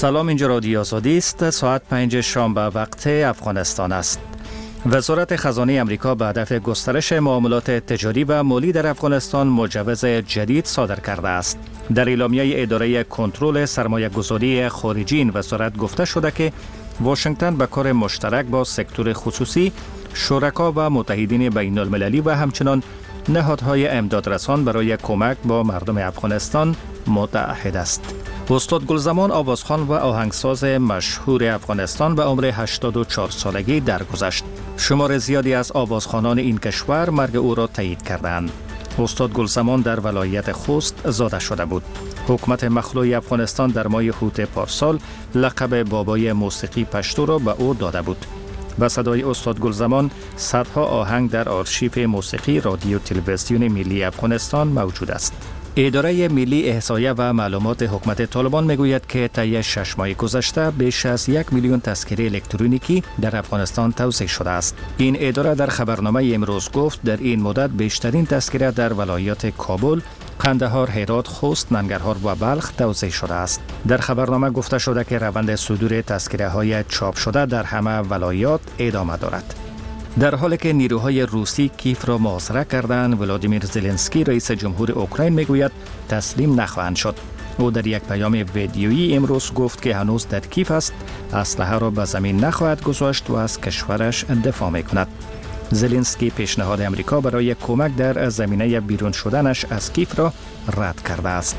سلام، اینجا رادیو آزادی است. ساعت 5 شام به وقت افغانستان است. وزارت خزانه آمریکا به هدف گسترش معاملات تجاری و مالی در افغانستان مجوز جدید صادر کرده است. در اعلامیه اداره کنترل سرمایه‌گذاری خارجی این وزارت گفته شده که واشنگتن به کار مشترک با سکتور خصوصی، شرکا و متحدین بین المللی و همچنان نهادهای امدادرسان برای کمک با مردم افغانستان متعهد است. استاد گلزمان آوازخوان و آهنگساز مشهور افغانستان به عمر 84 سالگی درگذشت. شمار زیادی از آوازخوانان این کشور مرگ او را تایید کردند. استاد گلزمان در ولایت خوست زاده شده بود. حکومت مخلوع افغانستان در ماه هوت پارسال لقب بابای موسیقی پشتو را به او داده بود. با صدای استاد گلزمان صدها آهنگ در آرشیف موسیقی رادیو تلویزیون ملی افغانستان موجود است. اداره ملی احصایه و معلومات حکومت طالبان میگوید که طی 6 ماه گذشته بیش از 1 میلیون تذکره الکترونیکی در افغانستان توزیع شده است. این اداره در خبرنامه امروز گفت در این مدت بیشترین تذکره در ولایات کابل، قندهار، هرات، خوست، ننگرهار و بلخ توزیع شده است. در خبرنامه گفته شده که روند صدور تذکره های چاپ شده در همه ولایات ادامه دارد. در حالی که نیروهای روسی کیف را محاصره کردند، ولادیمیر زلنسکی رئیس جمهور اوکراین میگوید تسلیم نخواهند شد. او در یک پیام ویدیویی امروز گفت که هنوز در کیف است، اسلحه را به زمین نخواهد گذاشت و از کشورش دفاع میکند. زلنسکی پیشنهاد امریکا برای کمک در زمینه بیرون شدنش از کیف را رد کرده است.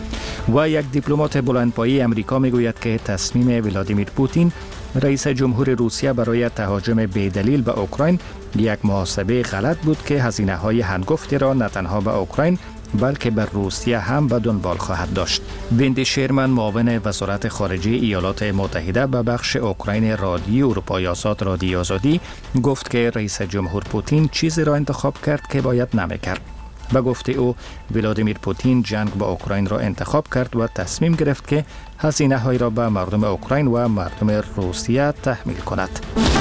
و یک دیپلمات بلندپایه امریکا میگوید که تصمیم ولادیمیر پوتین رئیس جمهور روسیه برای تهاجم بی‌دلیل به اوکراین یک محاسبه غلط بود که هزینه‌های هنگفتی را نه تنها به اوکراین بلکه به روسیه هم به دنبال خواهد داشت. ویندی شیرمن، معاون وزارت خارجه ایالات متحده به بخش اوکراین رادیو اروپای آزاد رادیو آزادی گفت که رئیس جمهور پوتین چیزی را انتخاب کرد که باید نمی‌کرد. به گفته او ولادیمیر پوتین جنگ با اوکراین را انتخاب کرد و تصمیم گرفت که هزینه‌های را به مردم اوکراین و مردم روسیه تحمیل کند.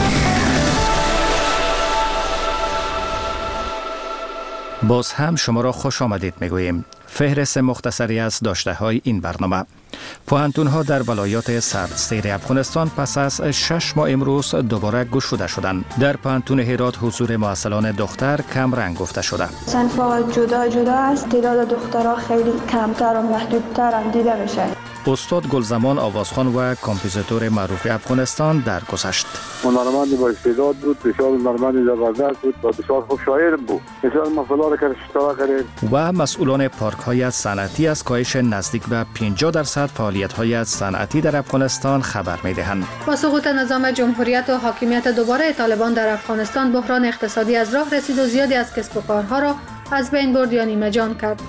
باز هم شما را خوش آمدید میگوییم. فهرست مختصری از داشته‌های این برنامه. پوهنتون‌ها در ولایات سردسیر افغانستان پس از 6 ماه امروز دوباره گشوده شدند. در پوهنتون هرات حضور معسلان دختر کم رنگ گفته شده. صنف‌ها جدا است. تعداد دخترها خیلی کمتر و محدودتر هم دیده میشه. استاد گلزمان آوازخوان و کامپوزیتور معروف افغانستان درگذشت. هنرمندی با استعداد بود، بسیار هنرمندی زبردست بود و بسیار خوب شاعر بود. بسیار مسائل که اشتراک کرد. و مسئولان پارک‌های صنعتی از کاهش نزدیک به 50% فعالیت‌های صنعتی در افغانستان خبر می‌دهند. با سقوط نظام جمهوریت و حاکمیت دوباره طالبان در افغانستان بحران اقتصادی از راه رسید و زیادی از کسب و کارها را از بین برد یا نیمه جان کرد.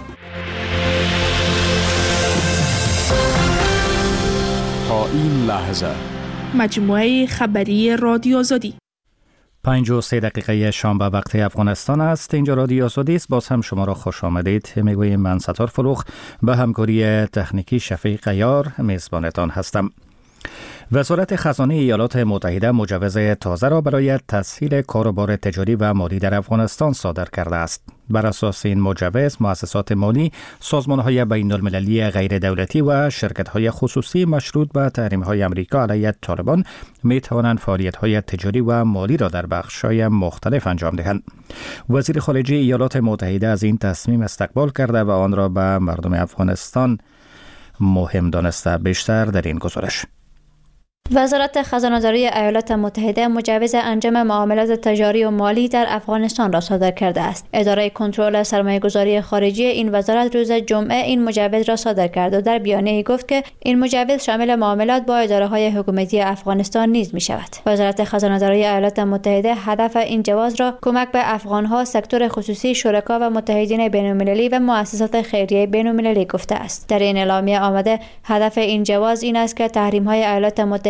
تا این لحظه مجموعه خبری رادیو آزادی 5:03 شام به وقت افغانستان است. اینجا رادیو آزادی است. باز هم شما را خوش آمدید میگویم. من ستار فروخ به همکاری تکنیکی شفیق یار میزبانتان هستم. وزارت خزانه ایالات متحده مجوز تازه را برای تسهیل کاروبار تجاری و مالی در افغانستان صادر کرده است. بر اساس این مجوز، مؤسسات مالی، سازمان‌های بین‌المللی غیر دولتی و شرکت‌های خصوصی مشروط به تحریم‌های آمریکا علیه طالبان می‌توانند فعالیت‌های تجاری و مالی را در بخش‌های مختلف انجام دهند. وزیر خارجه ایالات متحده از این تصمیم استقبال کرده و آن را به مردم افغانستان مهم دانسته. بیشتر در این گزارش. وزارت خزانه‌داری ایالات متحده مجوز انجام معاملات تجاری و مالی در افغانستان را صادر کرده است. اداره کنترل سرمایه‌گذاری خارجی این وزارت روز جمعه این مجوز را صادر کرد و در بیانیه‌ای گفت که این مجوز شامل معاملات با اداره‌های حکومتی افغانستان نیز می‌شود. وزارت خزانه‌داری ایالات متحده هدف این جواز را کمک به افغان‌ها، سکتور خصوصی، شرکا و متحدین بین‌المللی و مؤسسات خیریه بین‌المللی گفته است. در این اعلامیه آمده هدف این جواز این است که تحریم‌های ایالات متحده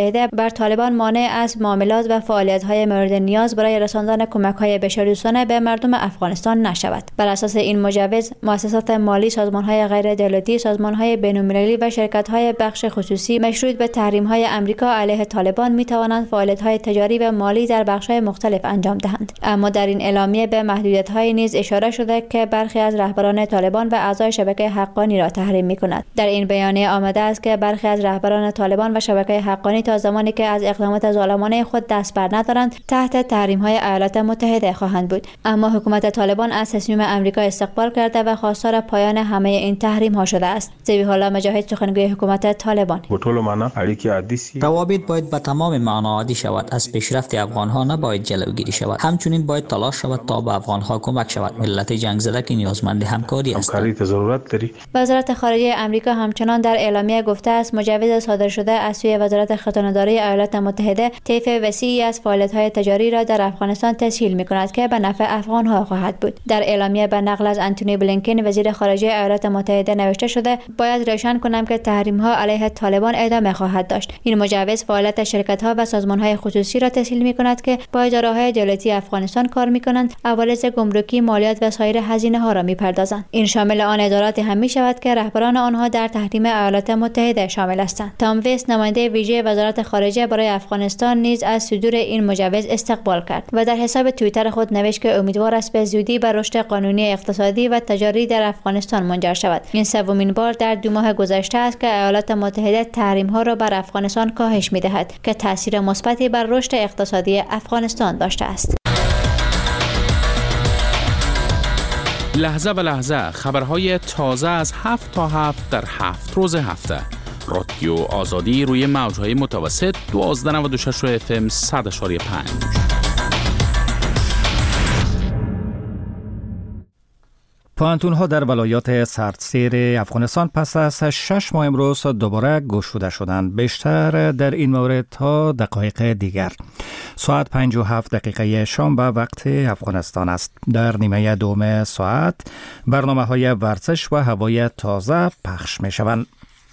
متحده بر طالبان مانع از معاملات و فعالیت‌های مورد نیاز برای رساندن کمک‌های بشردوستانه به مردم افغانستان نشود. بر اساس این مجوز، مؤسسات مالی، سازمان‌های غیر دولتی، سازمان‌های بین‌المللی و شرکت‌های بخش خصوصی مشروط به تحریم‌های آمریکا علیه طالبان می‌توانند فعالیت‌های تجاری و مالی در بخش‌های مختلف انجام دهند. اما در این اعلامیه به محدودیت‌های نیز اشاره شده که برخی از رهبران طالبان و اعضای شبکه حقانی را تحریم می‌کند. در این بیانیه آمده است که برخی از رهبران طالبان و شبکه حقانی تا زمانی که از اقدامات ظالمانه خود دست بر ندارند تحت تحریم‌های ایالات متحده خواهند بود. اما حکومت طالبان از تصمیم آمریکا استقبال کرده و خواستار پایان همه این تحریم‌ها شده است. ذبیح الله مجاهد، سخنگوی حکومت طالبان: روابط باید به تمام معنا عادی شود. از پیشرفت افغان‌ها نباید جلوگیری شود. همچنین باید تلاش شود تا به افغان‌ها کمک شود. ملت جنگ زده که نیازمند همکاری است. وزارت خارجه آمریکا همچنان در اعلامیه گفته است مجوز صادر شده از سوی وزارت خزانه‌داری ایالات متحده طیف وسیعی از فعالیت‌های تجاری را در افغانستان تسهیل می‌کند که به نفع افغان‌ها خواهد بود. در اعلامیه به نقل از آنتونی بلینکن وزیر خارجه ایالات متحده نوشته شده باید روشن کنم که تحریم‌ها علیه طالبان ادامه خواهد داشت. این مجوز فعالیت شرکت‌ها و سازمان‌های خصوصی را تسهیل می‌کند که با اداره‌های دولتی افغانستان کار می‌کنند، عوارض گمرکی، مالیات و سایر هزینه‌ها را می‌پردازند. این شامل آن ادارات هم می‌شود که رهبران آنها در تحریم ایالات متحده شامل هستند. تام ویست، نماینده ویژه وزارت خارجه برای افغانستان، نیز از صدور این مجوز استقبال کرد و در حساب توییتر خود نوشت که امیدوار است به زودی به رشد قانونی اقتصادی و تجاری در افغانستان منجر شود. این سومین بار در 2 ماه گذشته است که ایالات متحده تحریم‌ها را بر افغانستان کاهش می‌دهد که تاثیر مثبتی بر رشد اقتصادی افغانستان داشته است. لحظه به لحظه خبرهای تازه از 7 تا 7 در 7 روز هفته. رادیو آزادی روی موج‌های متوسط 1296 FM 100.5. پوهنتون‌ها در ولایات سردسیر افغانستان پس از 6 ماه امروز دوباره گشوده شدند. بیشتر در این مورد تا دقایق دیگر. ساعت 5:07 شام به وقت افغانستان است. در نیمه دوم ساعت برنامه‌های ورزش و هوای تازه پخش می‌شوند.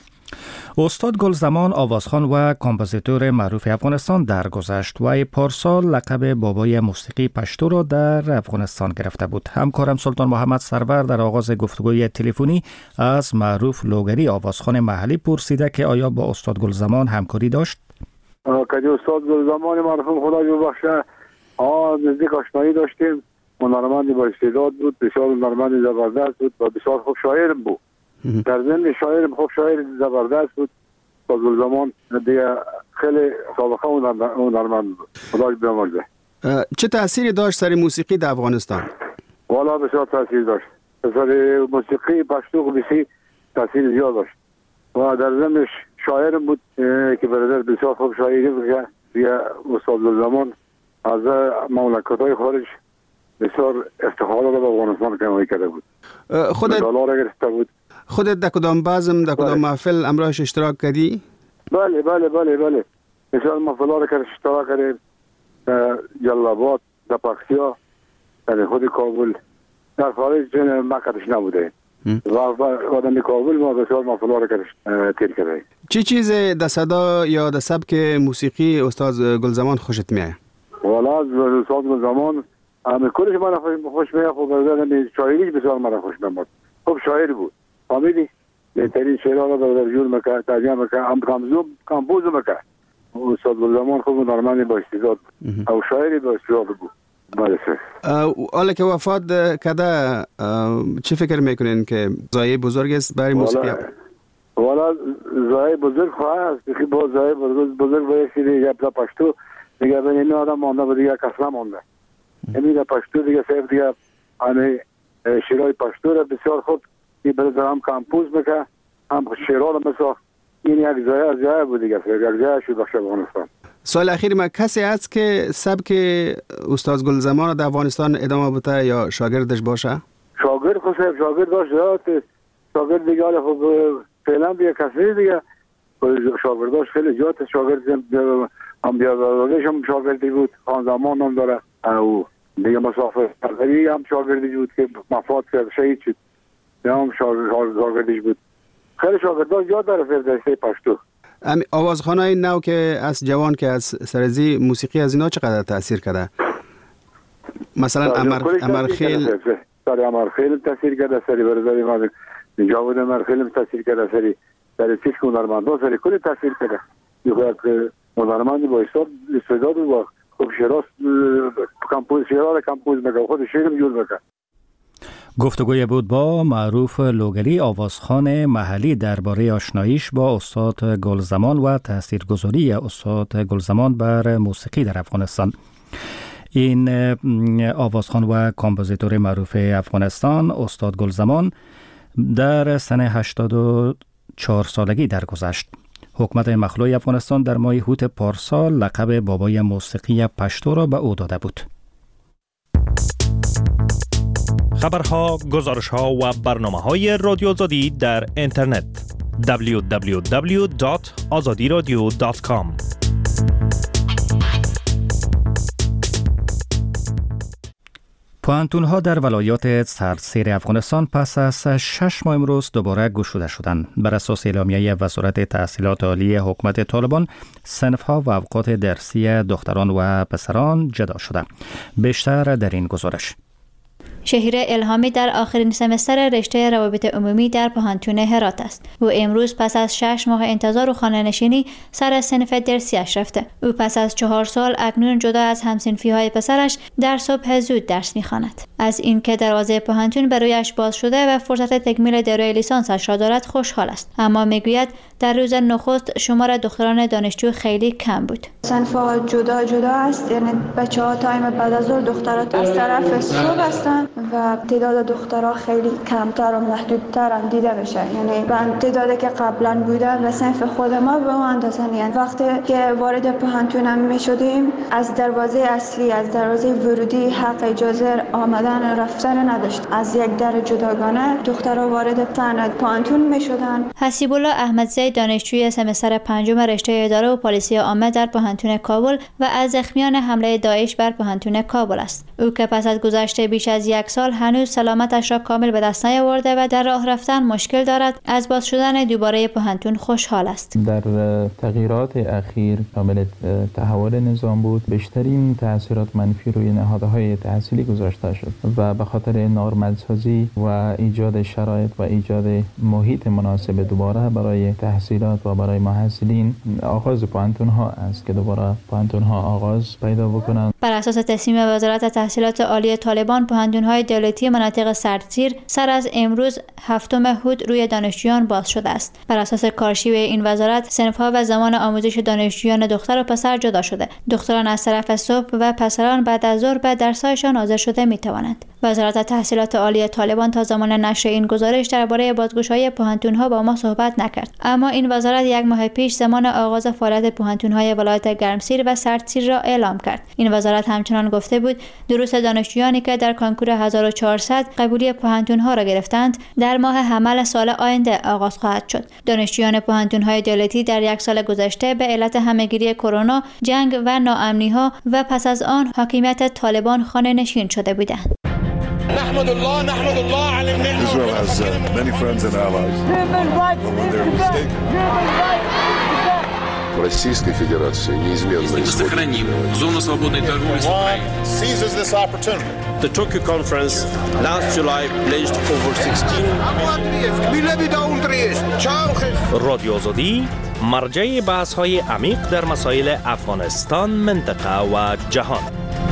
استاد گلزمان آوازخوان و کمپوزیتور معروف افغانستان درگذشت و پارسال لقب بابای موسیقی پشتو را در افغانستان گرفته بود. همکارم سلطان محمد سرور در آغاز گفتگوی تلفنی از معروف لوگری آوازخوان محلی پرسیده که آیا با استاد گلزمان همکاری داشت؟ که استاد گلزمان مرحوم خدا ببخشه نزدیک آشنایی داشتیم. هنرمند با استعداد بود، بسیار هنرمند زبردست بود و بسیار خوب شاعر بود. در ضمن شاعر خوب شاعر زبردست بود. استاد گلزمان دیگه خیلی سابقه هنرمند بود. خدا بیامرزه. چه تأثیری داشت سر موسیقی در افغانستان؟ والا بسیار تأثیر داشت. سر موسیقی پشتو بسیار تأثیر زیاد داشت و در ضمنش شاعر بود که برادر بسیار خوب شاعری بود. دیگه استاد گلزمان از مملکت‌های خارج بسیار افتخارات به افغانستان کمایی کرده بود. دلار گرفته بود. خودت در کدام بزم در کدام محفل امراش اشتراک کردی؟ بله بسیار محفل‌ها را که اشتراک کردیم. جلال‌آباد، در پکتیا، در خود کابل، در خارج مقدش نبوده و آدم کابل ما بسیار محفل‌ها را که تیر کردیم. چه چیز در صدا یا در سبک موسیقی استاد گلزمان خوشت میاد؟ والا استاد گلزمان کلش من خوش میاد. خب برادر شاعریش بسیار من خوش میاد. خوب شاعر بود. فهمیدی؟ بهترین شعرها را برادر جور میکرد، ترجمه میکرد، کمپوز میکرد. استاد گلزمان خوب هنرمند با استعداد او شاعری با استعداد بود. حالا که وفات کرده چه فکر میکنین که ضایعه بزرگ است برای موسیقی؟ والا ضایعه بزرگ خواهد است. با ضایعه بزرگ باید دیگه پشتو دیگه به این آدم مانده و دیگه کسلا مانده. امید پشتو دیگه صرف دیگه همه شیرهای پشتو را بسیار خوب که برادر هم کمپوز میکنه، هم شیرها را مثلا این یک ضایعه بود دیگه. یک ضایعه شد بخش افغانستان. سوال اخیر ما کسی هست که سبک استاد گلزمان در افغانستان ادامه بده یا شاگردش باشه؟ شاگرد خود شاگرد داشت. شاگرد دیگه حالا خب فعلا دیگه کسی دیگه شاگرداش خیلی زیاد. شاگرد هم بیادرادش هم شاگردی بود، خان زمان هم داره او دیگه مسافر سرگری هم شاگردی بود که مفاد کرد شهید شد. هم شاگردیش بود. خیلی شاگرداش زیاد داره فردسته پشتو. آوازخوان‌های نو که از جوان که از سرزی موسیقی از اینا چقدر تاثیر کرده؟ مثلا امرخیل امرخیل تاثیر کرده، سری برادری ما جاود امرخیل تاثیر کرده، سری در چیز که هنرمندان سری کلی تاثیر کرده. یه هنرمندی با استعداد و خوب شراست کمپوز میکنه، خود شعرم جور میکنه. گفتگوی بود با معروف لوگری، آوازخوان محلی، درباره آشناییش با استاد گلزمان و تاثیرگذاری استاد گلزمان بر موسیقی در افغانستان. این آوازخوان و کامپوزیتور معروف افغانستان استاد گلزمان در سن 84 سالگی درگذشت. حکومت مخلوع افغانستان در ماه هوت پارسال لقب بابای موسیقی پشتو را به او داده بود. خبرها، گزارش‌ها و برنامه‌های رادیو آزادی در اینترنت www.azadiradio.com. پوهنتون‌ها در ولایات سراسر افغانستان پس از 6 ماه امروز دوباره گشوده شدند. بر اساس اعلامیه وزارت تحصیلات عالی حکومت طالبان، صنف‌ها و اوقات درسی دختران و پسران جدا شده. بیشتر در این گزارش. شهیر الهامی در آخرین سمستر رشته روابط عمومی در پوهنتون هرات است. او امروز پس از 6 ماه انتظار و خانه‌نشینی سر صنف درسیش رفته. او پس از 4 سال اکنون جدا از همصنفی‌های پسرش در صبح زود درس می‌خواند. از اینکه دروازه پوهنتون برایش باز شده و فرصت تکمیل دوره لیسانسش را دارد خوشحال است، اما میگوید در روز نخست شمار دختران دانشجو خیلی کم بود. صنف‌ها جدا است، یعنی بچه‌ها تایم بعد از ظهر، دخترها از طرف صبح هستند و تعداد دخترها خیلی کمتر و محدودتر دیده میشه. یعنی به تعدادی که قبلا بودن و صنف خود ما به اون اندازه نیست. وقتی که وارد پوهنتون میشدیم از دروازه اصلی، از دروازه ورودی حق اجازه آمدن رفتن نداشت. از یک در جداگانه دخترها وارد پوهنتون میشدن. حسیب الله احمدزی دانشجوی سمستر 5 رشته اداره و پالیسی عامه در پوهنتون کابل و از زخمیان حمله داعش بر پوهنتون کابل است. او که پس از گذشت بیش از 1 سال هنوز سلامتش را کامل به دست نیاورده و در راه رفتن مشکل دارد، از باز شدن دوباره پوهنتون خوشحال است. در تغییرات اخیر شامل تحول نظام بود، بیشترین تاثیرات منفی روی نهادهای تحصیلی گذاشته شد و به خاطر نورمالسازی و ایجاد شرایط و ایجاد محیط مناسب دوباره برای تحصیلات و برای محصلین، آغاز پوهنتون ها است که دوباره پوهنتون ها آغاز پیدا بکنند. بر اساس تصمیم وزارت تحصیلات عالی طالبان، پوهنتون های دولتی مناطق سردسیر سر از امروز 7 هود روی دانشجویان باز شده است. بر اساس کارشیوه این وزارت، صنف‌ها و زمان آموزش دانشجویان دختر و پسر جدا شده. دختران از طرف صبح و پسران بعد از ظهر به درس‌هایشان حاضر شده می‌توانند. وزارت تحصیلات عالی طالبان تا زمان نشر این گزارش درباره بازگشایی پوهنتون‌ها با ما صحبت نکرد، اما این وزارت 1 ماه پیش زمان آغاز فعالیت پوهنتون‌های ولایت گرمسیر و سردسیر را اعلام کرد. این وزارت همچنان گفته بود دروس دانشجویانی که در کنکور 1400 قبولی پوهنتون‌ها را گرفتند در ماه حمل سال آینده آغاز خواهد شد. دانشجویان پوهنتون‌های دولتی در 1 سال گذشته به علت همه‌گیری کرونا، جنگ و ناامنی‌ها و پس از آن حاکمیت طالبان خانه‌نشین شده بودند. نحمد الله على النعمة. Israel has many friends and allies. When they're mistaken. Российской Федерации неизменно сохраним зону свободной торговли с Украиной. Seizes this opportunity. The Tokyo conference last July pledged over 16 رادیو آزادی مرجع بحث‌های عمیق در مسائل افغانستان، منطقه و جهان.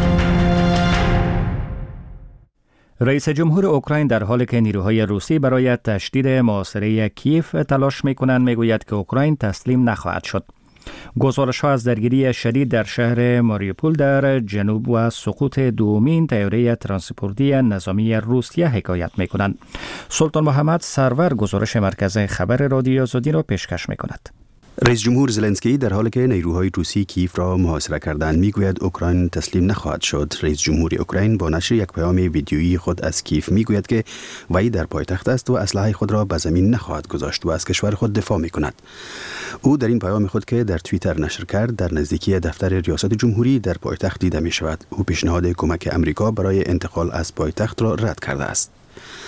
رئیس جمهور اوکراین در حالی که نیروهای روسی برای تشدید محاصره کیف تلاش می‌کنند میگوید که اوکراین تسلیم نخواهد شد. گزارش‌ها از درگیری شدید در شهر ماریوپول در جنوب و سقوط دومین طیاره ترانسپورتی نظامی روسیه حکایت می‌کنند. سلطان محمد سرور گزارش مرکز خبر رادیو آزادی را پیشکش می‌کند. رئیس جمهور زلنسکی در حالی که نیروهای روسی کیف را محاصره کردند میگوید اوکراین تسلیم نخواهد شد. رئیس جمهور اوکراین با نشر یک پیام ویدیویی خود از کیف میگوید که وی در پایتخت است و اسلحه خود را به زمین نخواهد گذاشت و از کشور خود دفاع میکند. او در این پیام خود که در توییتر نشر کرد در نزدیکی دفتر ریاست جمهوری در پایتخت دیده می شود. او پیشنهاد کمک امریکا برای انتقال از پایتخت را رد کرده است.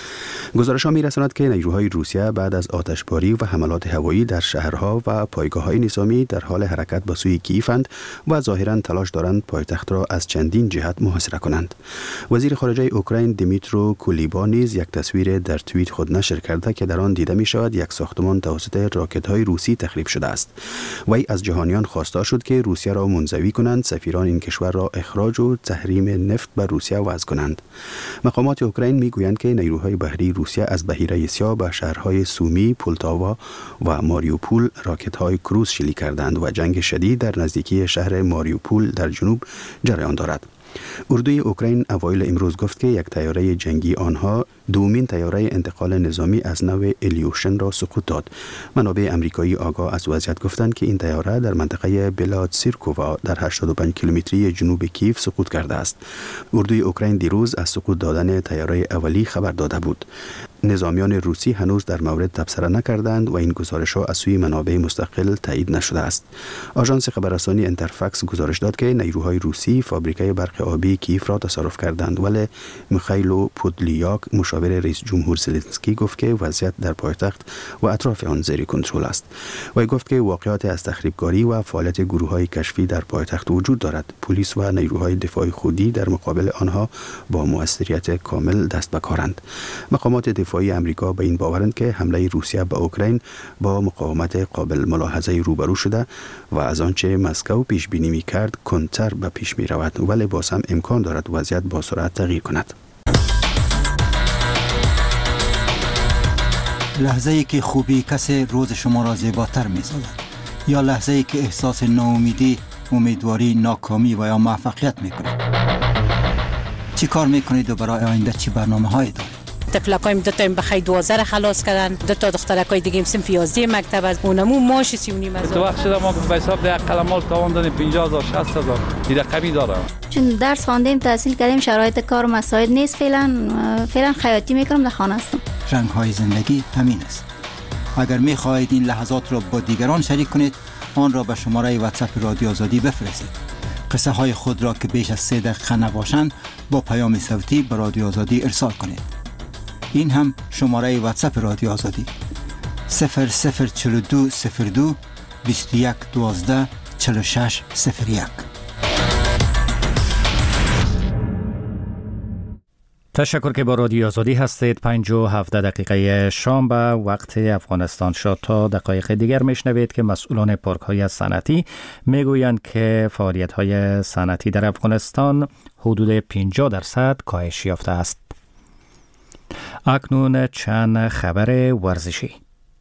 گزارش‌ها می‌رساند که نیروهای روسیه بعد از آتشباری و حملات هوایی در شهرها و پایگاه‌های نظامی در حال حرکت به سوی کیفند و ظاهراً تلاش دارند پایتخت را از چندین جهت محاصره کنند. وزیر خارجه اوکراین دیمیترو کولیبا نیز یک تصویر در توییت خود نشر کرده که در آن دیده می‌شود یک ساختمان توسط راکت‌های روسی تخریب شده است. وی از جهانیان خواستار شد که روسیه را منزوی کنند، سفیران این کشور را اخراج و تحریم نفت بر روسیه وضع کنند. مقامات اوکراین میگویند که نیروهای بحری روسیه از بحیره سیاه به شهرهای سومی، پولتاوا و ماریوپول راکت‌های کروز شلیک کردند و جنگ شدید در نزدیکی شهر ماریوپول در جنوب جریان دارد. اردوی اوکراین اوایل امروز گفت که یک طیاره جنگی آنها دومین طیاره انتقال نظامی از نوع الیوشن را سقوط داد. منابع امریکایی آگاه از وضعیت گفتند که این طیاره در منطقه بلادسیرکووا در 85 کیلومتری جنوب کیف سقوط کرده است. اردوی اوکراین دیروز از سقوط دادن طیاره اولی خبر داده بود. نظامیان روسی هنوز در مورد تبصره نکردند و این گزارش‌ها از سوی منابع مستقل تایید نشده است. آژانس خبررسانی انترفاکس گزارش داد که نیروهای روسی فابریکه برق آبی کیف را تصرف کردند، ولی میخائیلو پودلیاک مشاور رئیس جمهور زلنسکی گفت که وضعیت در پایتخت و اطراف آن زیر کنترل است. وی گفت که واقعات از تخریبکاری و فعالیت گروه‌های کشفی در پایتخت وجود دارد. پلیس و نیروهای دفاع خودی در مقابل آنها با موثریت کامل دست به کارند. مقامات دفاعی امریکا به این باورند که حمله روسیه به اوکراین با مقاومت قابل ملاحظه روبرو شده و از آنچه مسکو پیش بینی می‌کرد کنتر به پیش می‌رود، ولی باز هم امکان دارد وضعیت با سرعت تغییر کند. لحظه‌ای که خوبی کسی روز شما را زیباتر می‌سازد، یا لحظه‌ای که احساس ناامیدی، امیدواری، ناکامی و یا موفقیت می‌کنید. چی کار می‌کنید و برای آینده چی برنامه‌هایی دارید؟ طفلکایم دو تا بخیر 12 خلاص کردن، دو تا دخترکای دیگه صنف 11 مکتب از اونمو ماش 39,000. تو وقت شده ما به حساب ده قلمال تاوان دادیم 50,000 60,000 این رقمی داره. چون درس خواندیم، تحصیل کردیم، شرایط کار مساعد نیست، فعلا خیاطی میکنم، در خانه هستم. رنگ‌های زندگی همین است. اگر می‌خواهید این لحظات را با دیگران شریک کنید، آن را به شماره واتساپ رادیو آزادی بفرستید. قصه های خود را که بیش از 3 دقیقه نباشند با پیام صوتی به رادیو آزادی ارسال کنید. این هم شماره واتساپ رادیو آزادی 004202 21 12 46 01. تشکر که با رادیو آزادی هستید. 5:17 دقیقه شام به وقت افغانستان شد. تا دقایق دیگر میشنوید که مسئولان پارک‌های صنعتی میگویند که فعالیت‌های صنعتی در افغانستان حدود 50% کاهش یافته است. اکنون چند خبر ورزشی.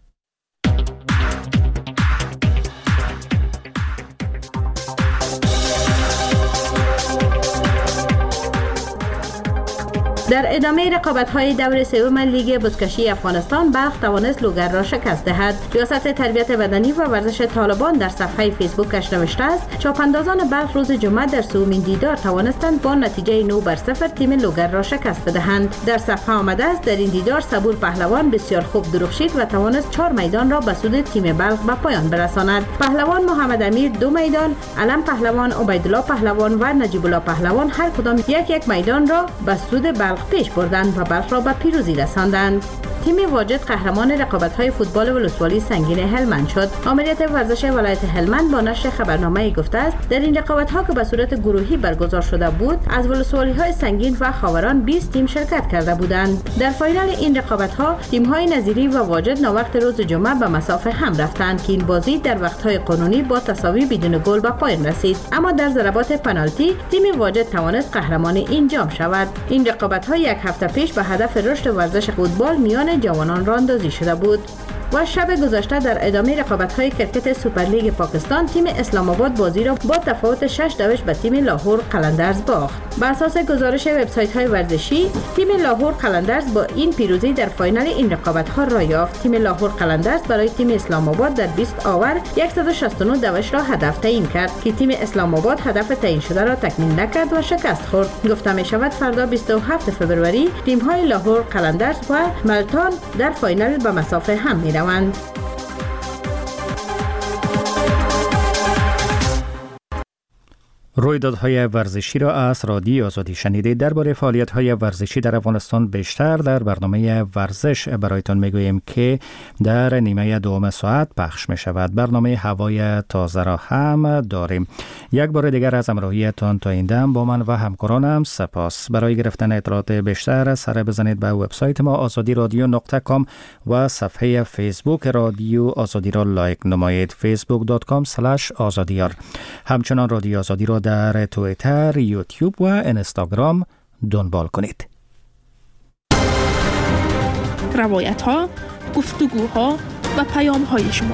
در ادامه رقابت‌های دور سوم لیگ بزکشی افغانستان، بلخ توانست لوگر را شکست دهد. ریاست تربیت بدنی و ورزش طالبان در صفحه فیسبوکش نوشته است: چاپاندازان بلخ روز جمعه در سومین دیدار توانستند با نتیجه 9-0 تیم لوگر را شکست بدهند. در صفحه آمده است: در این دیدار صبور پهلوان بسیار خوب درخشید و توانست 4 میدان را به سود تیم بلخ به پایان برساند. پهلوان محمد امیر 2 میدان، علم پهلوان، عبیدالله پهلوان و نجیب الله پهلوان هر کدام یک میدان را به سود بلخ پیش بردند و بلخ را به پیروزی رساندند. تیم واجد قهرمان رقابت‌های فوتبال ولسوالی سنگین هلمند شد. آمریت ورزش ولایت هلمند با نشر خبرنامه‌ای گفته است: در این رقابت‌ها که به صورت گروهی برگزار شده بود، از ولسوالی‌های سنگین و خاوران 20 تیم شرکت کرده بودند. در فینال این رقابت‌ها تیم‌های نظیری و واجد ناوقت روز جمعه به مسافه هم رفتند که این بازی در وقت‌های قانونی با تساوی بدون گل به پایان رسید. اما در ضربات پنالتی تیم واجد توانست قهرمان این جام شود. این رقابت‌ها یک هفته پیش به هدف رشد ورزش فوتبال میان جوانان راه اندازی شده بود. و شب گذشته در ادامه رقابت‌های کرکت سوپرلیگ پاکستان، تیم اسلام آباد بازی را با تفاوت 6 به تیم لاهور قلندرز باخت. بر اساس گزارش وبسایت‌های ورزشی، تیم لاهور قلندرز با این پیروزی در فینال این رقابت‌ها را یافت. تیم لاهور قلندرز برای تیم اسلام آباد در 20 آور 169 دوش را هدف تعیین کرد که تیم اسلام آباد هدف تعیین شده را تکمیل نکرد و شکست خورد. گفته می شود فردا 27 فوریه تیم‌های لاهور قلندرز و ملتان در فینال به مسافه هم می‌روند. رویدادهای ورزشی را از رادیو آزادی شنیدید. درباره فعالیت‌های ورزشی در افغانستان بیشتر در برنامه ورزش برایتان میگوییم که در نیمه دوم ساعت پخش می شود. برنامه هوای تازه را هم داریم. یک بار دیگر از همراهیتان تا این دم با من و همکارانم سپاس. برای گرفتن اطلاعات بیشتر سر بزنید به وبسایت ما azadiradyo.com و صفحه فیسبوک رادیو آزادی را لایک نمایید. facebook.com/azadiyar. همچنان رادیو آزادی را در توییتر، یوتیوب و اینستاگرام دنبال کنید. روایت ها، گفتگوها و پیام های شما.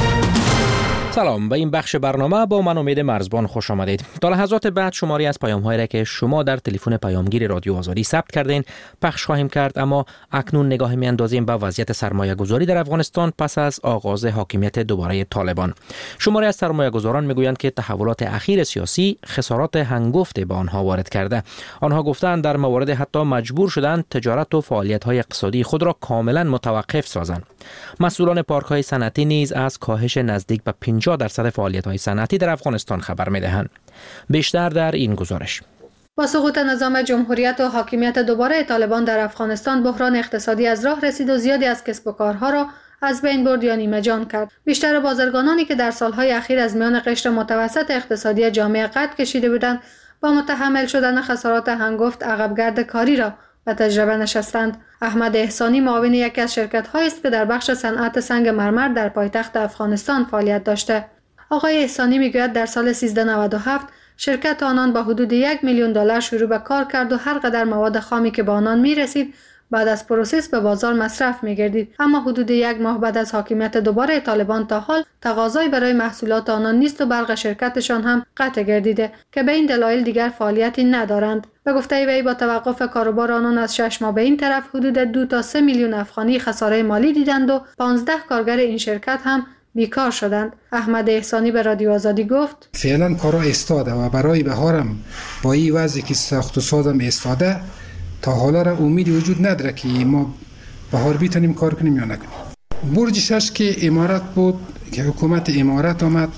سلام، به این بخش برنامه با من امید مرزبان خوش آمدید. تا لحظات بعد شماری از پیام‌هایی را که شما در تلفن پیامگیر رادیو آزادی ثبت کردین پخش خواهیم کرد، اما اکنون نگاه می‌اندازیم به وضعیت سرمایه‌گذاری در افغانستان پس از آغاز حاکمیت دوباره طالبان. شماری از سرمایه‌گذاران می‌گویند که تحولات اخیر سیاسی خسارات هنگفت به آنها وارد کرده. آنها گفتند در موارد حتی مجبور شدند تجارت و فعالیت‌های اقتصادی خود را کاملا متوقف سازند. مسئولان پارک‌های صنعتی نیز از کاهش نزدیک به 50% فعالیت‌های صنعتی در افغانستان خبر می‌دهند. بیشتر در این گزارش. با سقوط نظام جمهوریت و حاکمیت دوباره طالبان در افغانستان، بحران اقتصادی از راه رسید و زیادی از کسب و کارها را از بین برد یا نیمه جان کرد. بیشتر بازرگانانی که در سالهای اخیر از میان قشر متوسط اقتصادی جامعه قد کشیده بودند، با متحمل شدن خسارات هنگفت عقبگرد کاری را به تجربه نشستند. احمد احسانی معاون یکی از شرکت‌هایی است که در بخش صنعت سنگ مرمر در پایتخت افغانستان فعالیت داشته. آقای احسانی میگوید در سال 1397 شرکت آنان با حدود $1,000,000 شروع به کار کرد و هر قدر مواد خامی که به آنان میرسید بعد از پروسس به بازار مصرف می‌گردید. اما حدود 1 ماه بعد از حاکمیت دوباره طالبان تا حال تقاضایی برای محصولات آنان نیست و برق شرکتشان هم قطع گردیده که به این دلایل دیگر فعالیتی ندارند. به گفته وی با توقف کاروبار آنان از 6 ماه به این طرف حدود 2 تا 3 میلیون افغانی خساره مالی دیدند و 15 کارگر این شرکت هم بیکار شدند. احمد احسانی به رادیو آزادی گفت فعلا کارا ایستاده و برای بهارم با این وضعی که ساخت و سازم ایستاده تا حالا را امیدی وجود نداره که ما بهار بیتونیم کار کنیم یا نکنیم. برج 6 که امارات بود که حکومت امارات آمد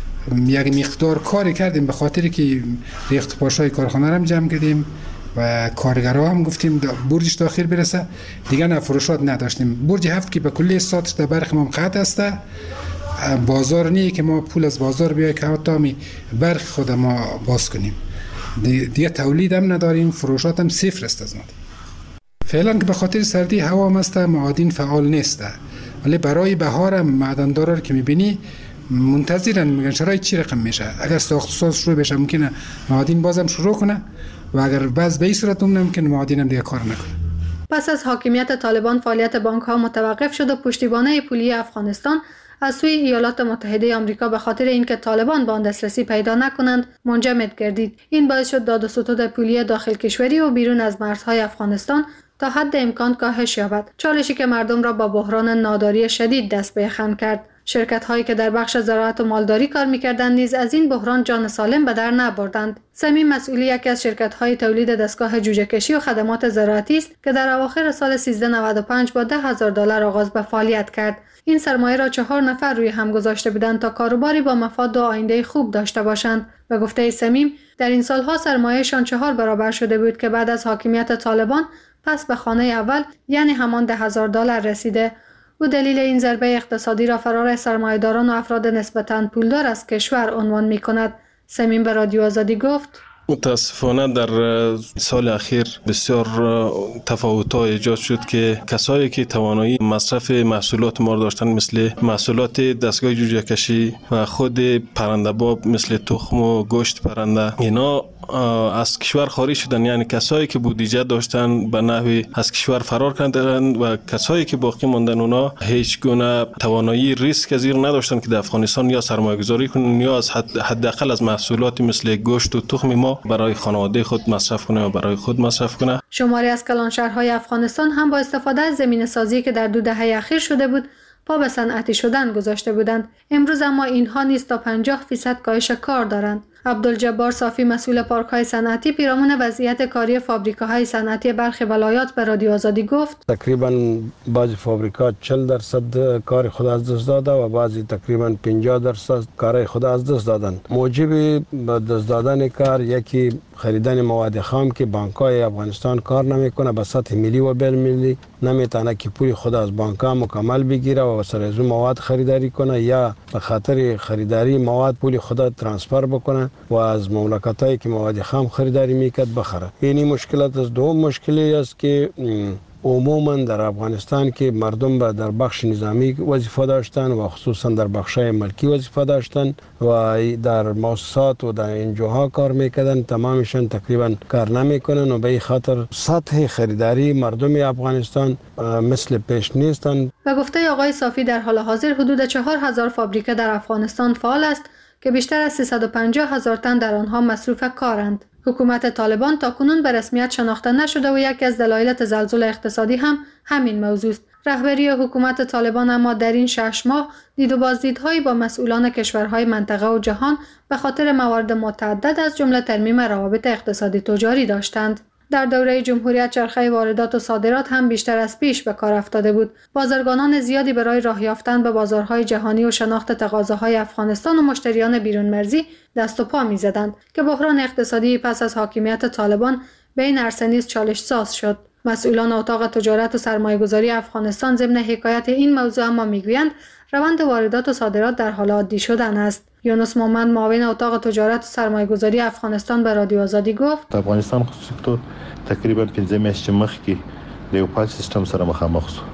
یک مقدار کاری کردیم به خاطر که ریخت پاشای کارخانه را جمع کردیم و کارگرها هم گفتیم برجش تا آخر برسه، دیگه نه فروشات نداشتیم. برج 7 که به کلی استاتش در برق ما قطع است، بازار نیه که ما پول از بازار بیای که حتی می برق خود ما باز کنیم، دیگه تولید هم نداریم، فروشات هم صفر است از ما. فعلا که به خاطر سردی هوا هم است، معادن فعال نیست، ولی برای بهار هم معدندارا که میبینی منتظرن، میگن شرایط چی رقم میشه. اگر ساخت و ساز شروع بشه ممکنه معادن بازم شروع کنه و اگر باز به این صورت ممکنه معادن هم دیگه کار نکنه. پس از حاکمیت طالبان فعالیت بانک ها متوقف شد و پشتیبانی پولی افغانستان از سوی ایالات متحده آمریکا به خاطر اینکه طالبان به آن دسترسی پیدا نکنند منجمد گردید. این باعث شد داد و ستد پولی داخل کشوری و بیرون از مرزهای افغانستان تا حد امکان کاهش یابد، چالشی که مردم را با بحران ناداری شدید دست به یخن کرد. شرکت هایی که در بخش زراعت و مالداری کار می‌کردند نیز از این بحران جان سالم به در نبردند. سمیم مسئولی یکی از شرکت های تولید دستگاه جوجه کشی و خدمات زراعتی است که در اواخر سال 1395 با $10,000 آغاز به فعالیت کرد. این سرمایه را 4 نفر روی هم گذاشته بودند تا کاروباری با مفاد و آینده خوب داشته باشند. به گفته سمیم در این سالها سرمایه‌شان 4 برابر شده بود که بعد از حاکمیت طالبان پس به خانه اول یعنی همان $10,000 رسیده. او دلیل این ضربه اقتصادی را فرار سرمایه‌داران و افراد نسبتاً پولدار از کشور عنوان می‌کند. سمیم به رادیو آزادی گفت متاسفانه در سال اخیر بسیار تفاوت‌ها ایجاد شد که کسایی که توانایی مصرف محصولات ما داشتن مثل محصولات دستگاه جوجه کشی و خود پرنده باب مثل تخم و گوشت پرنده، اینا از کشور خارج شدن، یعنی کسایی که بودجه داشتن به نحوی از کشور فرار کردند و کسایی که باقی ماندن اونا هیچ گونه توانایی ریسک پذیر نداشتن که در افغانستان یا سرمایه گذاری کنن یا از حداقل از محصولات مثل گوشت و تخم ما برای خانواده خود مصرف کنه و برای خود مصرف کنه. شماری از کلانشهرهای افغانستان هم با استفاده از زمین سازی که در 2 دهه اخیر شده بود پا به صنعتی شدن گذاشته بودند. امروز اما اینها نیز تا 50% کاهش کار دارند. عبدالجبار صافی مسئول پارک‌های صنعتی پیرامون وضعیت کاری فابریکاهای صنعتی برخی ولایات به رادیو آزادی گفت تقریبا بعضی فابریکات 40% کار خود از دست داده و بعضی تقریبا 50% کار خود از دست دادن. موجب دست دادن کار یکی خریدن مواد خام که بانک‌های افغانستان کار نمیکنه، به سطح ملی و بین المللی نمیتونه که پول خود از بانک‌ها مکمل بگیره و سر از مواد خریداری کنه یا به خاطر خریداری مواد پول خود ترانسفر بکنه و از مملکتایی که مواد خام خریداری میکرد بخره. یعنی مشکلات از دوم مشکلی است که عموما در افغانستان که مردم در بخش نظامی وظیفه داشتن و خصوصا در بخشای ملکی وظیفه داشتن و در مؤسسات و در انجوها کار میکردن، تمامشان تقریبا کار نمیکنن و به این خاطر سطح خریداری مردم افغانستان مثل پیش نیستن. به گفته آقای صافی در حال حاضر حدود 4000 فابریکه در افغانستان فعال است که بیشتر از 350,000 تن در آنها مصروف کارند. حکومت طالبان تاکنون به رسمیت شناخته نشده و یکی از دلایل تزلزل اقتصادی هم همین موضوع است. رهبری حکومت طالبان اما در این 6 ماه دید و بازدیدهایی با مسئولان کشورهای منطقه و جهان به خاطر موارد متعدد از جمله ترمیم روابط اقتصادی تجاری داشتند. در دوره جمهوریت چرخه واردات و صادرات هم بیشتر از پیش به کار افتاده بود. بازرگانان زیادی برای راه یافتن به بازارهای جهانی و شناخت تقاضاهای افغانستان و مشتریان بیرون مرزی دست و پا می‌زدند که بحران اقتصادی پس از حاکمیت طالبان به این عرصه نیز چالش ساز شد. مسئولان اتاق تجارت و سرمایه‌گذاری افغانستان ضمن حکایت این موضوع اما میگویند روند واردات و صادرات در حال عادی شدن است. یونس مومند معاون اتاق تجارت و سرمایه‌گذاری افغانستان به رادیو آزادی گفت افغانستان سکتور تقریبا 15 میاشتې مخکې د یو فعال سیستم سره مخامخ شو.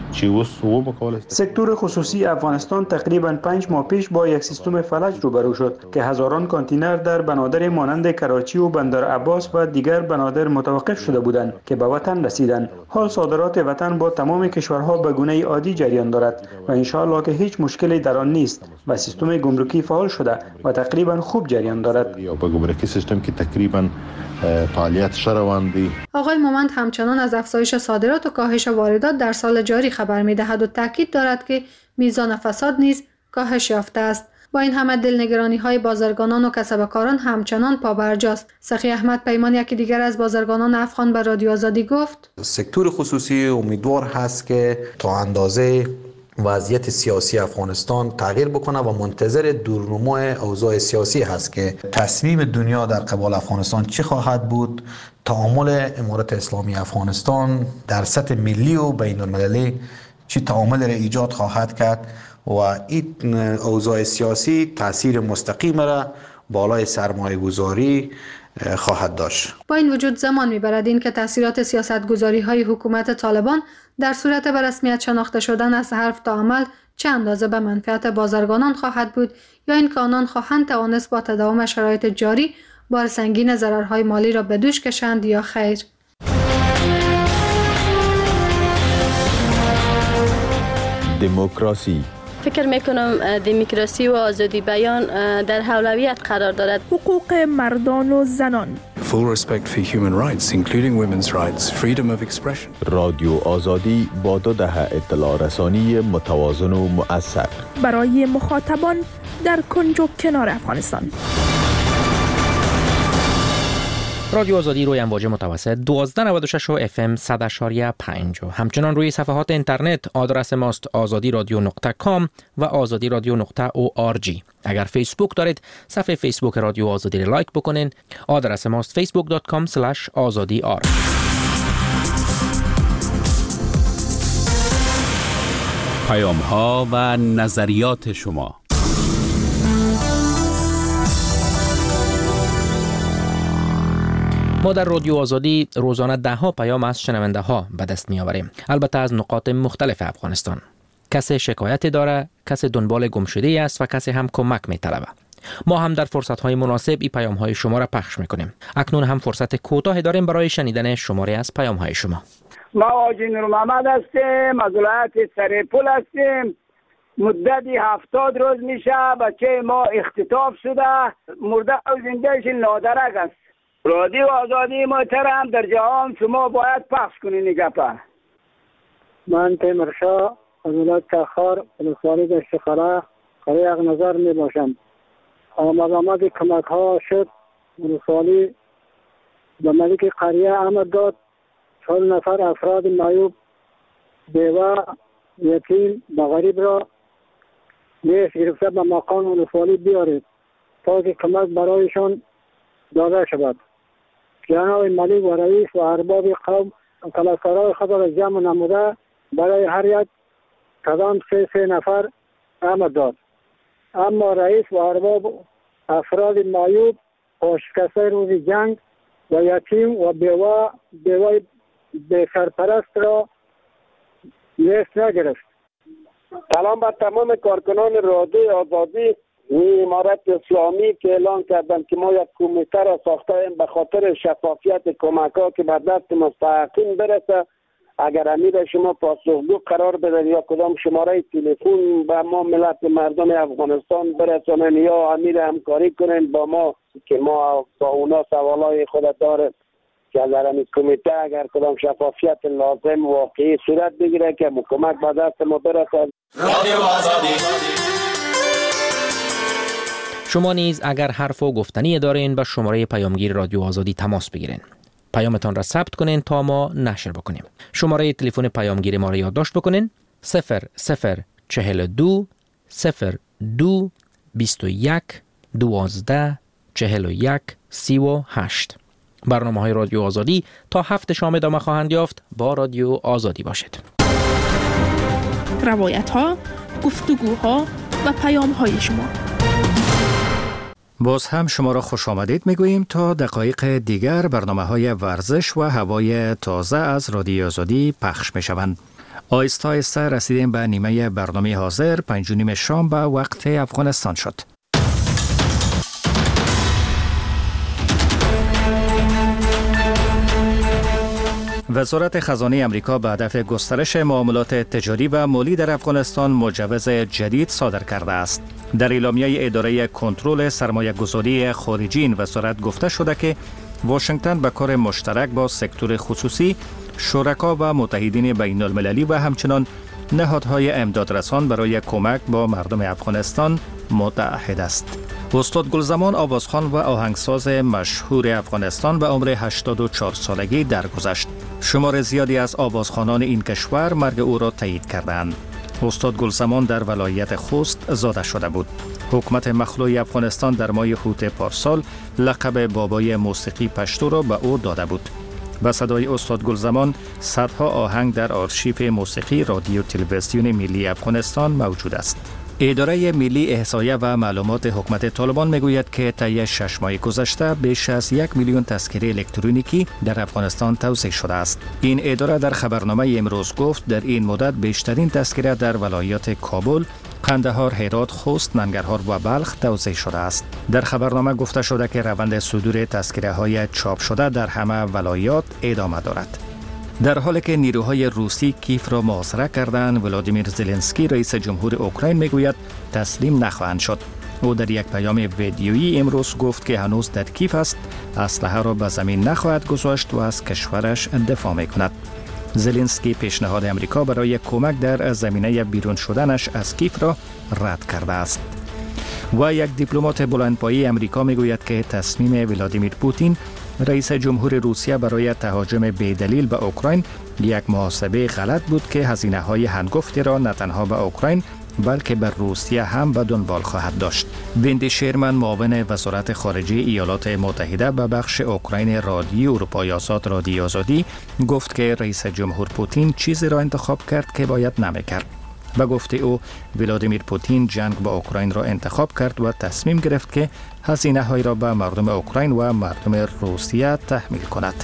سکتور خصوصی افغانستان تقریباً 5 ماه پیش با یک سیستم فلج روبرو شد که هزاران کانتینر در بنادر مانند کراچی و بندر عباس و دیگر بنادر متوقف شده بودند که به وطن رسیدند. حال صادرات وطن با تمام کشورها به گونه عادی جریان دارد و ان شاء الله که هیچ مشکلی در آن نیست و سیستم گمرکی فعال شده و تقریباً خوب جریان دارد. یا به گمرکی سیستم که تقریباً فعالیت روان دی. آقای مومند همچنان از افزایش صادرات و کاهش واردات در سال جاری خبر می‌دهد و تاکید دارد که میزان فساد نیز کاهش یافته است. با این همه دلنگرانی‌های بازرگانان و کسبکاران همچنان پابرجاست. سخی احمد پیمان یکی دیگر از بازرگانان افغان به رادیو آزادی گفت سکتور خصوصی امیدوار هست که تا اندازه وضعیت سیاسی افغانستان تغییر بکنه و منتظر دورنمای اوضاع سیاسی هست که تصمیم دنیا در قبال افغانستان چه خواهد بود، تعامل امارت اسلامی افغانستان در سطح ملی و بین المللی چه تعامل را ایجاد خواهد کرد و این اوضاع سیاسی تاثیر مستقیم را بالای سرمایه گذاری خواهد داشت. با این وجود زمان میبرد این که تاثیرات سیاستگذاری های حکومت طالبان در صورت به رسمیت شناخته شدن از حرف تا عمل چه اندازه به منفعت بازرگانان خواهد بود یا این که آنان خواهند توانست با تداوم شرایط جاری بار سنگین ضررهای مالی را به دوش کشند یا خیر. دموکراسی فکر میکنم دموکراسی و آزادی بیان در اولویت قرار دارد. حقوق مردان و زنان. Full respect for human rights, including women's rights, freedom of expression. رادیو آزادی با 2 دهه اطلاع رسانی متوازن و مؤثر برای مخاطبان در کنج و کنار افغانستان. رادیو آزادی روی امواج متوسط 1296 و FM 100.5 همچنان روی صفحات اینترنت آدرس ماست azadi-radio.com و azadi-radio.org. اگر فیسبوک دارید صفحه فیسبوک رادیو آزادی را لایک بکنین. آدرس ماست facebook.com/azadi_r. پیام‌ها و نظریات شما. ما در رادیو آزادی روزانه 10 پیام از شنونده ها به دست می آوریم، البته از نقاط مختلف افغانستان. کسی شکایت داره، کسی دنبال گم شده است و کسی هم کمک می طلبه. ما هم در فرصت های مناسب این پیام های شما را پخش می کنیم. اکنون هم فرصت کوتاه داریم برای شنیدن شماری از پیام های شما. ما آقای نور محمد هستیم، از ولایت سرپل هستیم. مدتی 70 روز میشه بچه ما اختطاف شده، مرده و زندهش نادرک است. رادیو آزادی محترم در جهان شما باید پخش کنین این گپه. من تیمورشاه از ولایت تخار ولسوالی دشت خرا قریه نظر می باشم. آمد کمک ها شد. ولسوالی به ملک قریه امر داد 4 نفر افراد معیوب، بیوه، یتیم و غریب را لیست گرفته به مقام ولسوالی بیارید تا که کمک برایشان داده شود. جناب ملک و رئیس و ارباب قوم کلاکارای خود را جمع نموده برای هر یک کدام 3 نفر امر داد. اما رئیس و ارباب افراد معیوب و شکسته روز جنگ و یتیم و بیوه سرپرست را لیست نگرفت. سلام به تمام کارکنان رادیو آزادی. امارت اسلامی که اعلان کردن که ما یک کمیته را ساختیم به خاطر شفافیت کمک ها که به دست مستحقین برسه. اگر امیر شما پاسخگو قرار بدن یا کدام شماره تلفن به ما ملت مردم افغانستان برسونن یا امیر همکاری کنن با ما که ما با اونا سوالای خود داره که در این کمیته اگر کدام شفافیت لازم واقعی صورت بگیره که کمک به دست ما برسه. رادیو آزادی. شما نیز اگر حرف و گفتنی دارین به شماره پیامگیر رادیو آزادی تماس بگیرین. پیامتان را ثبت کنین تا ما نشر بکنیم. شماره تلفن پیامگیر ما را یادداشت بکنین: 0042 02 21 12 41 38. برنامه‌های رادیو آزادی تا 7 شام ادامه خواهند یافت. با رادیو آزادی باشید. روایت‌ها، گفتگوها و پیام‌های شما. باز هم شما را خوش آمدید میگوییم تا دقایق دیگر برنامه‌های ورزش و هوای تازه از رادیو آزادی پخش می‌شوند. آهسته آهسته رسیدیم به نیمه برنامه حاضر. 5:30 شام به وقت افغانستان شد. وزارت خزانه امریکا به هدف گسترش معاملات تجاری و مالی در افغانستان مجوز جدید صادر کرده است. در اعلامیه اداره کنترل سرمایه‌گذاری خارجی این وزارت گفته شده که واشنگتن به کار مشترک با سکتور خصوصی، شرکا و متحدین بین المللی و همچنان نهادهای امدادرسان برای کمک با مردم افغانستان متعهد است. استاد گلزمان آوازخوان و آهنگساز مشهور افغانستان به عمر 84 سالگی درگذشت. شمار زیادی از آوازخوانان این کشور مرگ او را تایید کردند. استاد گلزمان در ولایت خوست زاده شده بود. حکومت مخلوع افغانستان در ماه هوت پارسال لقب بابای موسیقی پشتو را به او داده بود. با صدای استاد گلزمان صدها آهنگ در آرشیف موسیقی رادیو تلویزیون ملی افغانستان موجود است. اداره ملی احصایه و معلومات حکومت طالبان میگوید که طی 6 ماه گذشته بیش از 1 میلیون تذکره الکترونیکی در افغانستان توزیع شده است. این اداره در خبرنامه امروز گفت در این مدت بیشترین تذکره در ولایات کابل، قندهار، هرات، خوست، ننگرهار و بلخ توزیع شده است. در خبرنامه گفته شده که روند صدور تذکره های چاپ شده در همه ولایات ادامه دارد. در حالی که نیروهای روسی کیف را محاصره کردند، ولادیمیر زلنسکی رئیس جمهور اوکراین میگوید تسلیم نخواهند شد. او در یک پیام ویدیویی امروز گفت که هنوز در کیف است، اسلحه را به زمین نخواهد گذاشت و از کشورش دفاع میکند. زلنسکی پیشنهاد امریکا برای کمک در زمینه بیرون شدنش از کیف را رد کرده است. و یک دیپلمات بلندپایه امریکا میگوید که تصمیم ولادیمیر پوتین رئیس جمهور روسیه برای تهاجم بی‌دلیل به اوکراین یک محاسبه غلط بود که هزینه‌های هنگفتی را نه تنها به اوکراین بلکه به روسیه هم به دنبال خواهد داشت. ویندی شیرمن معاون وزارت خارجه ایالات متحده به بخش اوکراین رادیو اروپای آزاد رادیو آزادی گفت که رئیس جمهور پوتین چیزی را انتخاب کرد که باید نمی‌کرد. به گفته او ولادیمیر پوتین جنگ با اوکراین را انتخاب کرد و تصمیم گرفت که هزینه‌های را به مردم اوکراین و مردم روسیه تحمیل کند.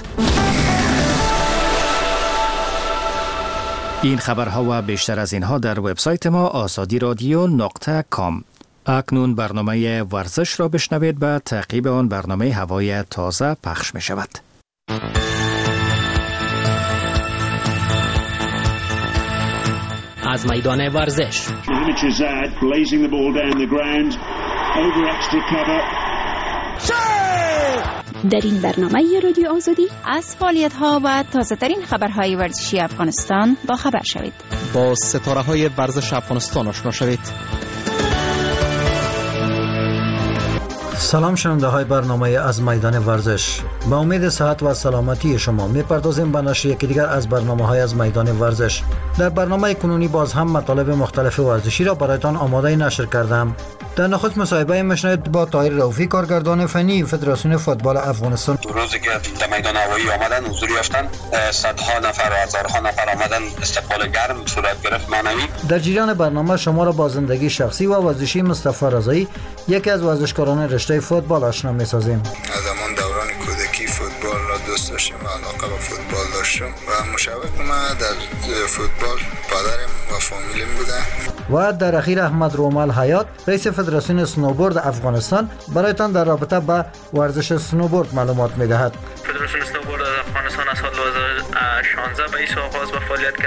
این خبرها و بیشتر از اینها در وبسایت ما azadiradio.com. اکنون برنامه ورزش را بشنوید. به تعقیب آن برنامه هوای تازه پخش می شود. از میدان ورزش در این برنامه رادیو آزادی از فعالیت‌ها و تازه‌ترین خبرهای ورزشی افغانستان با خبر شوید. با ستاره‌های ورزش افغانستان آشنا شوید. سلام شنونده های برنامه از میدان ورزش. با امید صحت و سلامتی شما میپردازیم به نشر یکی دیگر از برنامه های از میدان ورزش. در برنامه کنونی باز هم مطالب مختلف ورزشی را برایتان آماده نشر کردم. در نخست مصاحبه میشنوید با طاهر رؤوفی، کارگردان فنی فدراسیون فوتبال افغانستان. روزی که در میدان هوایی آمدن، حضور یافتن، صدها نفر و هزارها نفر آمدن، استقبال گرم صورت گرفت معنوی. در جریان برنامه شما را با زندگی شخصی و ورزشی مصطفی رضایی، یکی از ورزشکاران رشته فوتبال آشنا می‌سازیم. از همان دوران کودکی فوتبال را دوست داشتم و علاقه به فوتبال داشتم و مشوق ما در فوتبال پدرم و فامیلم بوده. و در اخیر احمد رومال حیات، رئیس فدراسیون سنوبورد افغانستان، برایتان در رابطه با ورزش سنوبورد معلومات می‌دهد. فدراسیون سنوبورد افغانستان از سال 2016 به این آغاز به فعالیت